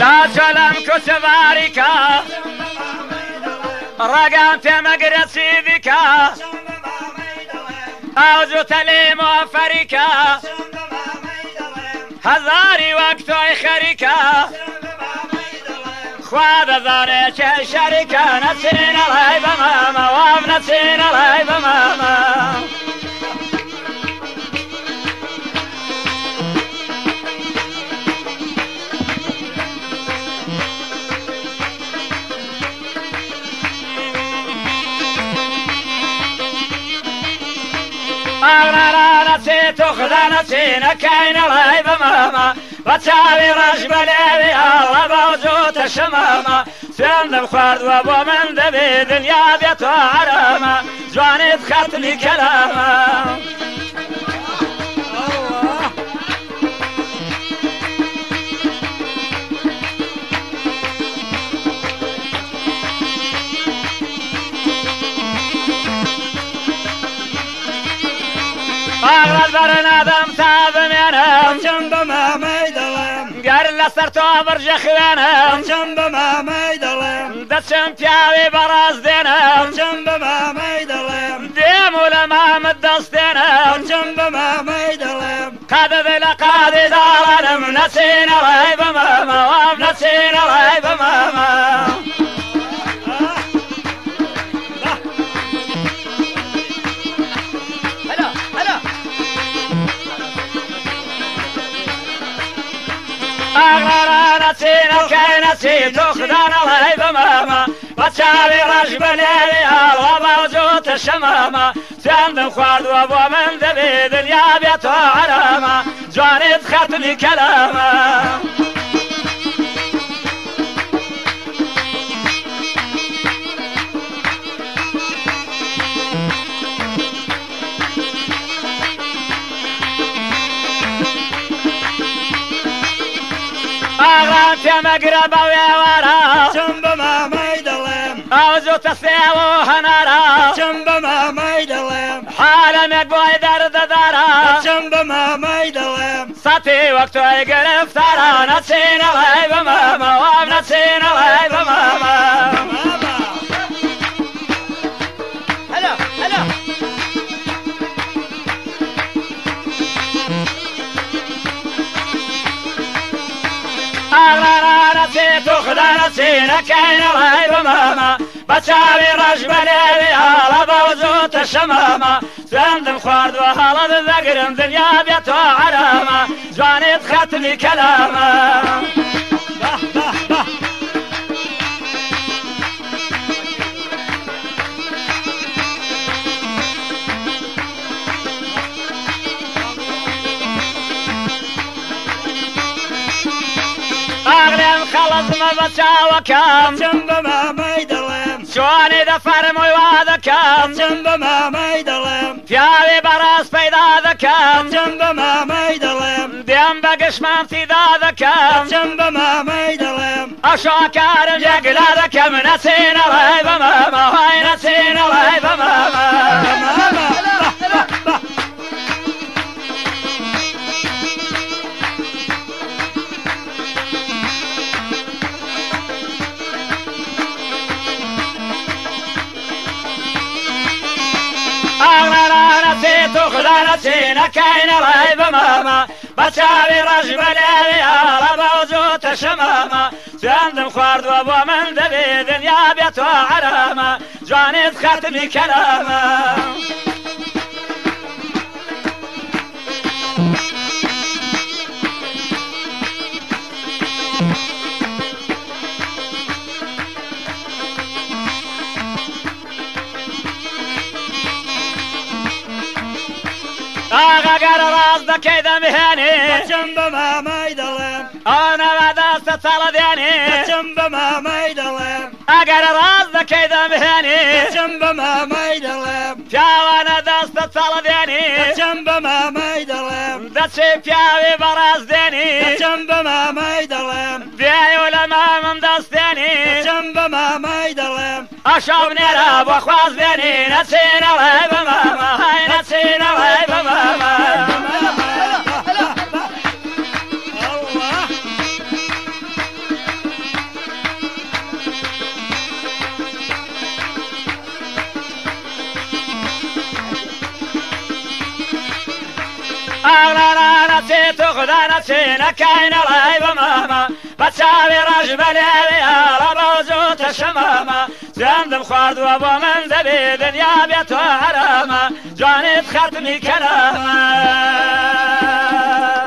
لا جلم كتباركا رقم تمقر سيدكا أوزو تليم وفريكا هزاري وقتو خريكا خواد زاري شريكا نسين الله بماما واب نسين الله بماما أغرى نسيت أخذ نسينا كاين الله بماما وتشاوي رجب ليبي الله بوزوت الشمامة سند بخارد وابو من دبي دنيا بيت وعرامة جواني دخلت لي كلامة أغرد برنادم تابنينم جنب ما ميدلم قال لسرتو برج خوانم جنب ما ميدلم دسم بياوي براز دينم جنب ما ميدلم ديمو لما مدستينم جنب ما ميدلم قاد ذل قاد دارنم نسين الله بماما واب نسين الله بماما أغرى نسينا كي نسيت أخذنا الله بماما وتشاوي رجب ليلي الله موزوت الشمامة سند خوارد وابو من ذبي دنيا بيت وعرامة جواني دخلت لي كلامة أغانت يا مقرب ويا ورا جنب ما ميدلم أوزو تسيو هنارا جنب ما ميدلم حالا مقبوي درد دارا جنب ما ميدلم ساتي وقتو يقرف تارا نسين الله بماما واب نسين الله بماما هلا هلا أغرى نسيت أخذ نسينا كاين الله بماما بتشاوي رجب ليبي الله بوزوت الشمامة سند الخوارد وهالد الذقر دنيا بيت وعرامة جواني دخلت لي كلامة أغلى خلص ما بتشاوى كم جنب ما ميدلم شواني دفر مواد كم جنب ما ميدلم فيالي براس بيضا ذكم جنب ما ميدلم ديم بقشمان في ذا ذكم جنب ما ميدلم أشاكار الجقل ذكم نسين الله بماما هاي نسين الله بماما أغرى نسيت أخذ نسينا كاين الله بماما بتشاوي رجب ليلي الله بوزوت الشمامة سند الخوارد وابو من ذبي دنيا بيت وعرامة جواني دخلت لي كلامة أغا راس دكيدا مهاني جنب ما ميدلم أنا بعد استطلع دياني جنب ما ميدلم أغا راس دكيدا مهاني جنب ما ميدلم فياوانا دست طلع دياني جنب ما ميدلم دتشي فياوي براس ديني جنب ما ميدلم بيايو لما من دست ديني جنب ما ميدلم أشوف نراب وخواز ديني نسينا الله بماما هاي نسينا الله بماما ئاغرانا چێت و خوددانە چێنەکەینە ڕای بەمامە بە چاوی ڕژ بەلێوێ ئاڵە بەوزوتە شەمامە جاندم خواردووە بۆ من دەبێ دنیا بێتۆ هەرامە جوانێت خەرتمی کەرامە